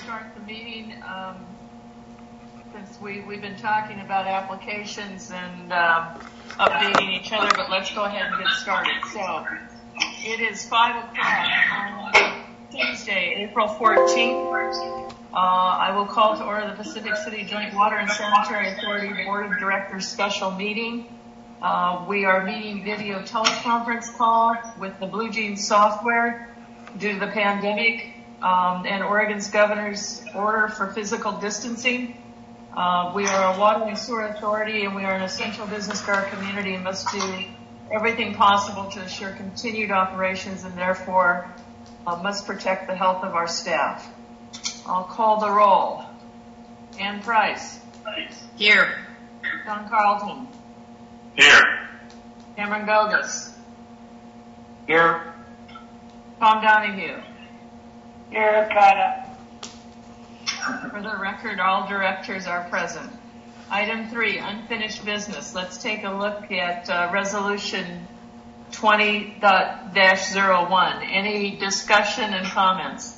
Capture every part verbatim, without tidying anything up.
start the meeting. Um, since we, we've been talking about applications and uh, updating each other, but let's go ahead and get started. So it is five o'clock on Tuesday, April fourteenth. Uh, I will call to order the Pacific City Joint Water and Sanitary Authority Board of Directors special meeting. Uh, we are meeting video teleconference call with the Blue Jeans software due to the pandemic um, and Oregon's governor's order for physical distancing. Uh, we are a water and sewer authority, and we are an essential business to our community and must do everything possible to ensure continued operations and therefore uh, must protect the health of our staff. I'll call the roll. Ann Price. Here. Don Carlton. Here. Cameron Gogas. Here. Tom Donahue. Here, kinda. For the record, all directors are present. Item three, unfinished business. Let's take a look at uh, resolution twenty dash zero one. Any discussion and comments?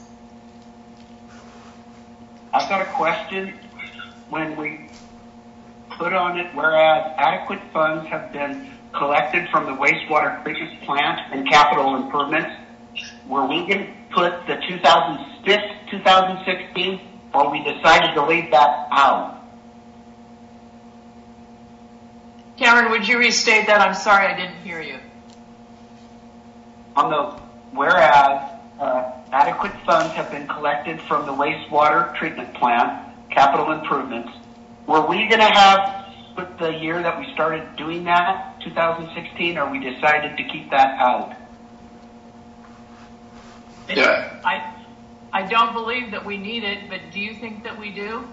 I've got a question. When we put on it, whereas adequate funds have been collected from the wastewater treatment plant and capital improvements, were we going to put the two thousand sixteen, or we decided to leave that out? Cameron, would you restate that? I'm sorry, I didn't hear you. On the whereas uh, adequate funds have been collected from the wastewater treatment plant, capital improvements, were we going to have put the year that we started doing that, two thousand sixteen, or we decided to keep that out? Yeah. I I don't believe that we need it, but do you think that we do?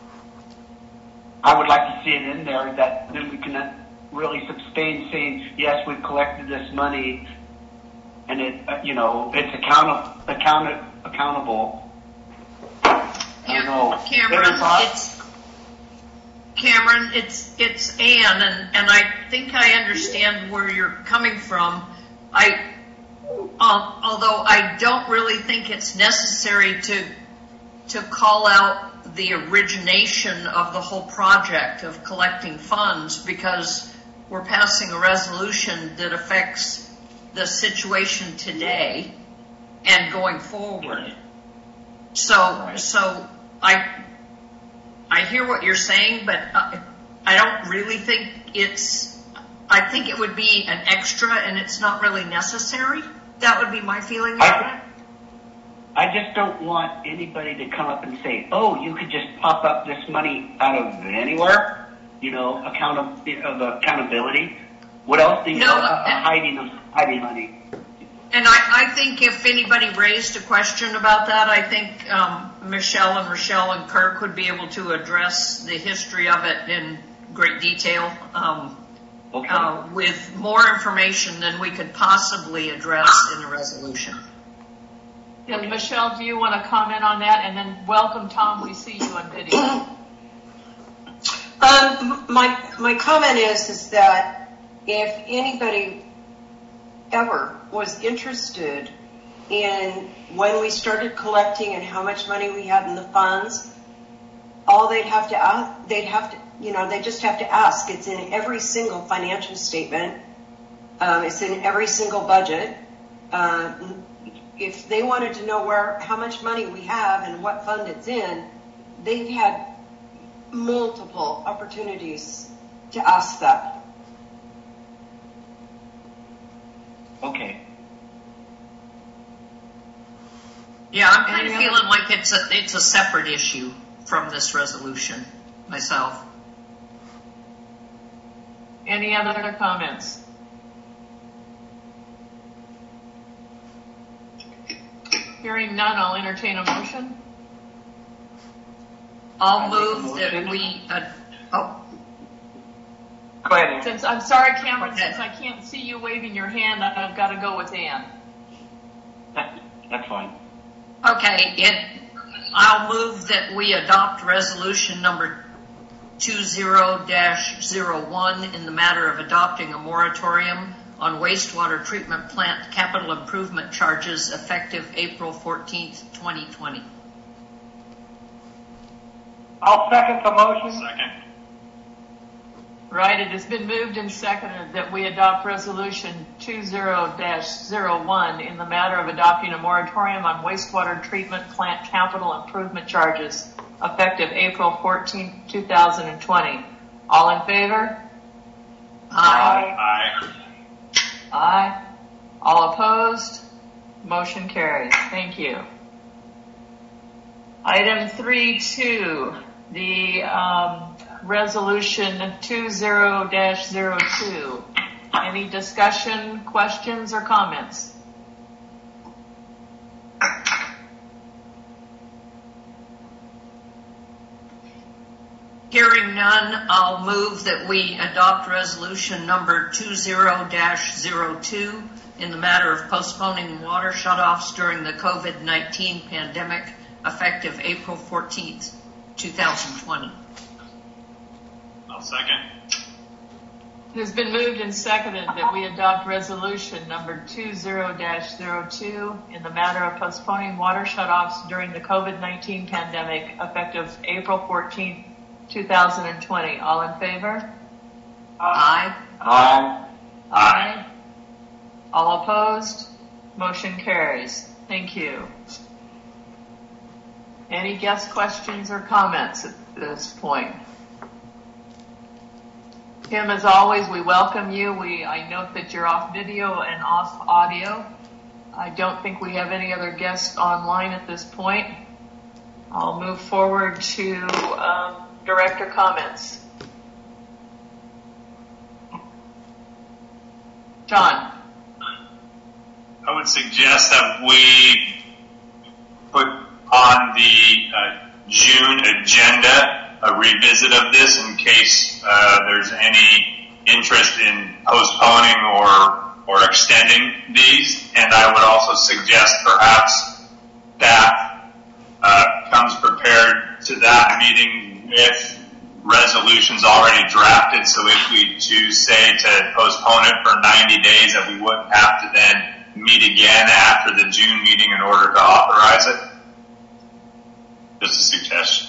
I would like to see it in there, that then we can really sustain saying, yes, we've collected this money, and it, uh, you know, it's account account accountable. I don't know. Cameron, it's Cameron, it's it's Ann, and and I think I understand where you're coming from. I. Um, although I don't really think it's necessary to to call out the origination of the whole project of collecting funds, because we're passing a resolution that affects the situation today and going forward. So, so I I hear what you're saying, but I, I don't really think it's. I think it would be an extra, and it's not really necessary. That would be my feeling about I, it. I just don't want anybody to come up and say, oh, you could just pop up this money out of anywhere, you know, account of, of accountability. What else do you no, know? Uh, hiding, hiding money. And I, I think if anybody raised a question about that, I think um, Michelle and Rochelle and Kirk would be able to address the history of it in great detail. Um, Okay. Uh, with more information than we could possibly address in a resolution. Yeah, Michelle, do you want to comment on that? And then welcome, Tom. We see you on video. Um, my my comment is is that if anybody ever was interested in when we started collecting and how much money we had in the funds, all they'd have to ask, they'd have to. You know, they just have to ask. It's in every single financial statement. Um, it's in every single budget. Uh, if they wanted to know where, how much money we have and what fund it's in, they've had multiple opportunities to ask that. Okay. Yeah, I'm kind of feeling like it's a it's a separate issue from this resolution myself. Any other comments? Hearing none, I'll entertain a motion. I'll move that we. Uh, oh. Go ahead, Ann. Since I'm sorry, Cameron, okay. Since I can't see you waving your hand, I've got to go with Ann. That, that's fine. Okay, it. I'll move that we adopt resolution number two zero dash zero one in the matter of adopting a moratorium on wastewater treatment plant capital improvement charges effective April fourteenth, twenty twenty. I'll second the motion. Second. Right, it has been moved and seconded that we adopt resolution two zero dash zero one in the matter of adopting a moratorium on wastewater treatment plant capital improvement charges effective April fourteenth, two thousand twenty. All in favor? Aye. Aye. Aye. All opposed? Motion carries. Thank you. Item three two, the um, resolution two zero dash zero two. Any discussion, questions, or comments? Hearing none, I'll move that we adopt resolution number two zero dash zero two in the matter of postponing water shutoffs during the COVID nineteen pandemic effective April fourteenth, two thousand twenty. I'll second. It has been moved and seconded that we adopt resolution number two zero dash zero two in the matter of postponing water shutoffs during the COVID nineteen pandemic effective April fourteenth, two thousand twenty. All in favor? Aye. Aye. Aye. All opposed? Motion carries. Thank you. Any guest questions or comments at this point? Tim, as always, we welcome you. We, I note that you're off video and off audio. I don't think we have any other guests online at this point. I'll move forward to um, director comments. John. I would suggest that we put on the uh, June agenda a revisit of this in case uh, there's any interest in postponing or or extending these. And I would also suggest perhaps that uh, comes prepared to that meeting with resolutions already drafted. So if we choose, say, to postpone it for ninety days, that we wouldn't have to then meet again after the June meeting in order to authorize it. Just a suggestion.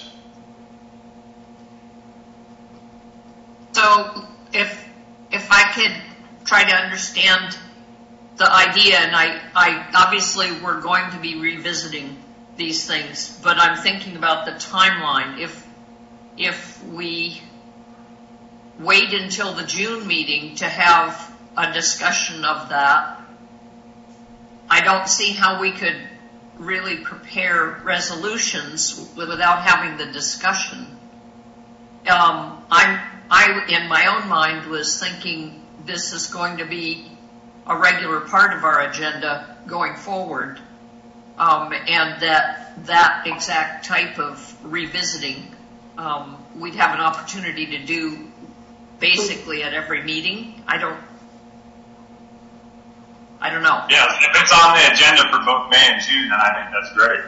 So if if I could try to understand the idea, and I, I obviously we're going to be revisiting these things, but I'm thinking about the timeline. If if we wait until the June meeting to have a discussion of that, I don't see how we could really prepare resolutions without having the discussion. Um, I'm, I, in my own mind, was thinking this is going to be a regular part of our agenda going forward, um, and that that exact type of revisiting um, we'd have an opportunity to do basically at every meeting. I don't. I don't know. Yeah, if it's on the agenda for both May and June, then I think that's great.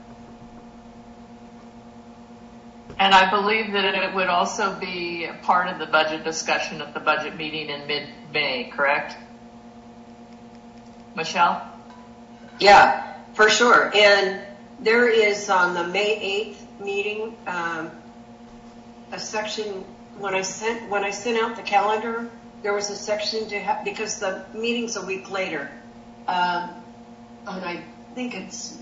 And I believe that it would also be part of the budget discussion at the budget meeting in mid-May, correct? Michelle? Yeah, for sure. And there is on the May eighth meeting um, a section when I sent when I sent out the calendar. There was a section to have, because the meeting's a week later, um, and I think it's,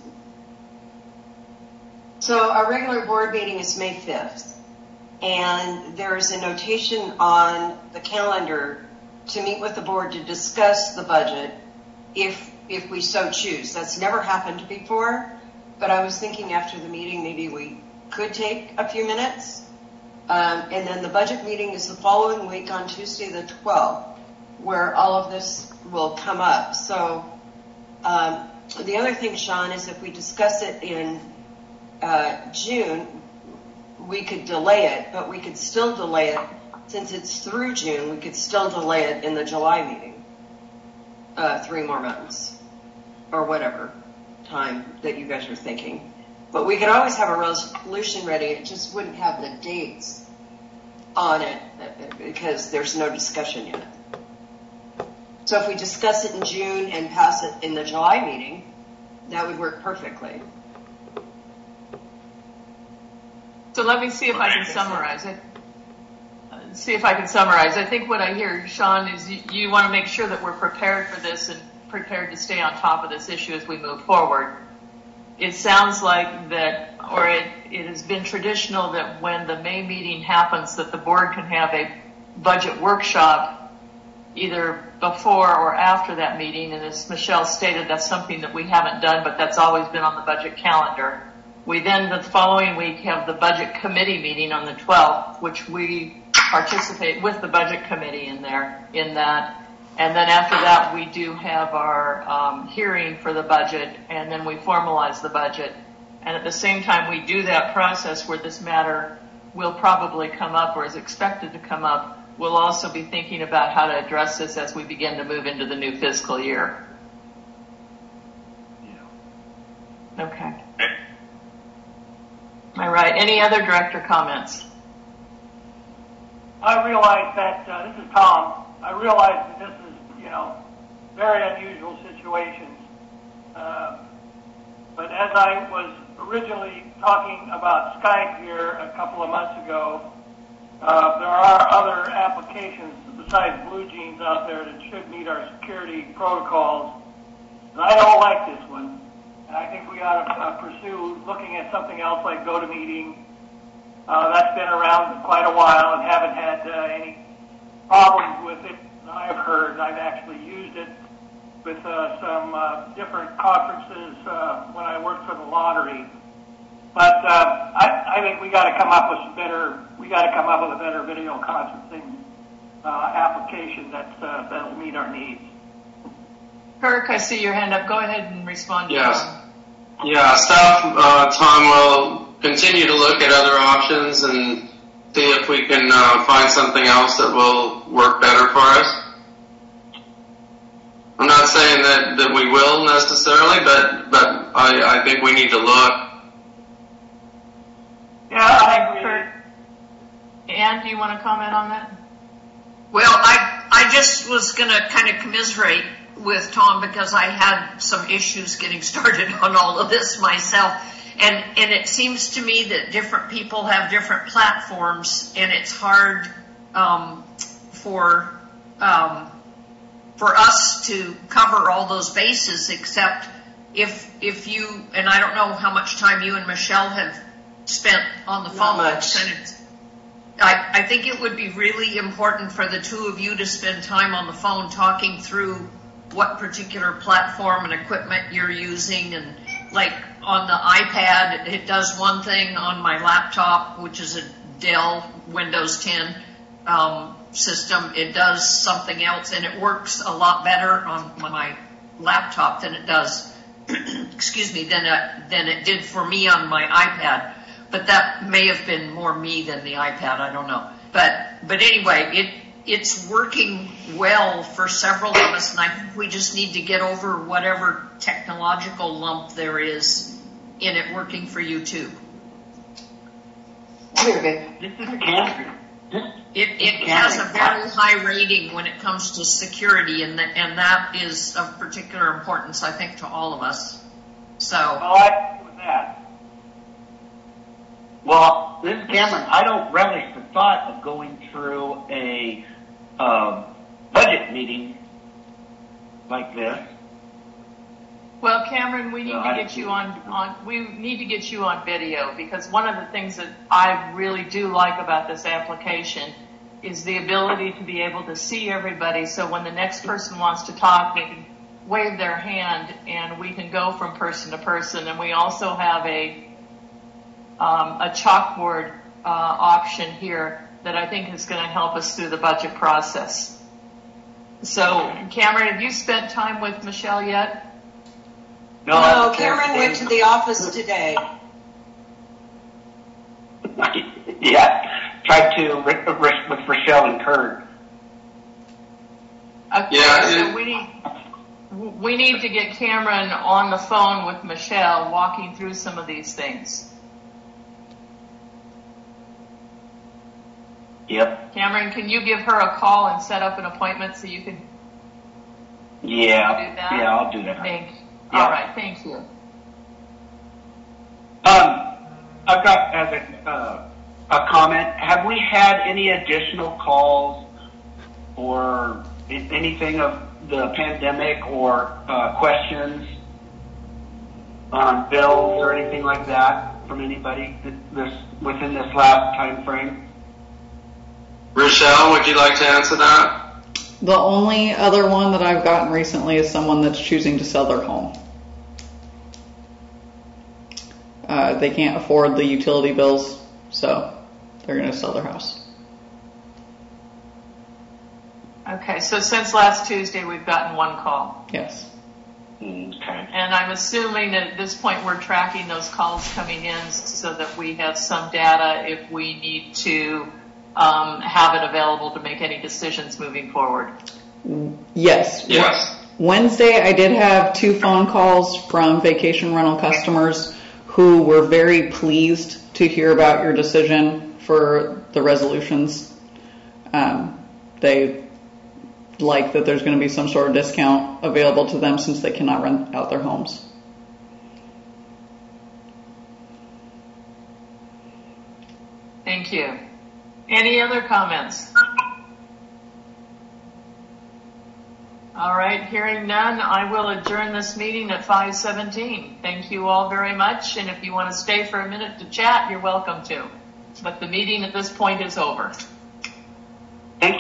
so our regular board meeting is May fifth, and there's a notation on the calendar to meet with the board to discuss the budget if if we so choose. That's never happened before, but I was thinking after the meeting maybe we could take a few minutes. Um, and then the budget meeting is the following week on Tuesday the twelfth, where all of this will come up. So um, the other thing, Sean, is if we discuss it in uh, June, we could delay it, but we could still delay it since it's through June. We could still delay it in the July meeting, uh, three more months or whatever time that you guys are thinking. But we could always have a resolution ready. It just wouldn't have the dates on it because there's no discussion yet. So if we discuss it in June and pass it in the July meeting, that would work perfectly. So So let me see if I can summarize it. See if I can summarize. I think what I hear, Sean, is you, you want to make sure that we're prepared for this and prepared to stay on top of this issue as we move forward. It sounds like that, or it, it has been traditional that when the May meeting happens, that the board can have a budget workshop either before or after that meeting. And as Michelle stated, that's something that we haven't done, but that's always been on the budget calendar. We then, the following week, have the budget committee meeting on the twelfth, which we participate with the budget committee in there, in that. And then after that, we do have our um, hearing for the budget, and then we formalize the budget. And at the same time we do that process where this matter will probably come up or is expected to come up, we'll also be thinking about how to address this as we begin to move into the new fiscal year. Yeah. Okay. All right. Any other director comments? I realize that, uh, this is Tom, I realize that this is, you know, very unusual situations. Uh, but as I was originally talking about Skype here a couple of months ago, uh, there are other applications besides Blue Jeans out there that should meet our security protocols. And I don't like this one. And I think we ought to uh, pursue looking at something else like GoToMeeting. Uh, that's been around quite a while and haven't had uh, any problems with it. I've heard, I've actually used it with uh, some uh, different conferences uh, when I worked for the lottery. But uh, I, I think we got to come up with some better. We got to come up with a better video conferencing uh, application that uh, that'll meet our needs. Kirk, I see your hand up. Go ahead and respond. To Yes. Tom. Yeah, staff, uh, Tom will continue to look at other options and see if we can uh, find something else that will work better for us. I'm not saying that, that we will necessarily, but but I, I think we need to look. Yeah, I agree. Ann, do you want to comment on that? Well, I, I just was going to kind of commiserate with Tom because I had some issues getting started on all of this myself. And, and it seems to me that different people have different platforms, and it's hard um, for um, for us to cover all those bases, except if if you, and I don't know how much time you and Michelle have spent on the Not phone. much. And it's, I, I think it would be really important for the two of you to spend time on the phone talking through what particular platform and equipment you're using. And like on the iPad, it does one thing. On my laptop, which is a Dell Windows ten um, system, it does something else, and it works a lot better on my laptop than it does, excuse me, than it, than it did for me on my iPad. But that may have been more me than the iPad. I don't know. But but anyway, it it's working well for several of us, and I think we just need to get over whatever technological lump there is in it working for you too. Okay, this is Cameron. This, It, it has a very high rating when it comes to security, and, the, and that is of particular importance, I think, to all of us. So, Well, I agree with that. well, this is Cameron. I don't relish the thought of going through a uh, budget meeting like this. Well, Cameron, we need No, to I- get you on, on, we need to get you on video, because one of the things that I really do like about this application is the ability to be able to see everybody, so when the next person wants to talk, they can wave their hand and we can go from person to person. And we also have a, um, a chalkboard uh, option here that I think is going to help us through the budget process. So, Cameron, have you spent time with Michelle yet? No, Cameron went to the office today. Yeah, tried to with with Rochelle and Kurt. Okay, Yeah, so it- we need, we need to get Cameron on the phone with Michelle walking through some of these things. Yep. Cameron, can you give her a call and set up an appointment so you can Yeah. do that? Yeah, I'll do that. Thank, Yeah. all right, thank you. Um, I've got as a uh, a comment. Have we had any additional calls or anything of the pandemic or uh, questions on bills or anything like that from anybody this within this last time frame? Rochelle, would you like to answer that? The only other one that I've gotten recently is someone that's choosing to sell their home. Uh, they can't afford the utility bills, so they're going to sell their house. Okay, so since last Tuesday, we've gotten one call. Yes. Okay. And I'm assuming that at this point we're tracking those calls coming in so that we have some data if we need to um, have it available to make any decisions moving forward. Yes. Yes. Wednesday, I did have two phone calls from vacation rental customers who were very pleased to hear about your decision for the resolutions. Um, they like that there's going to be some sort of discount available to them since they cannot rent out their homes. Thank you. Any other comments? All right, hearing none, I will adjourn this meeting at five seventeen. Thank you all very much, and if you want to stay for a minute to chat, you're welcome to. But the meeting at this point is over.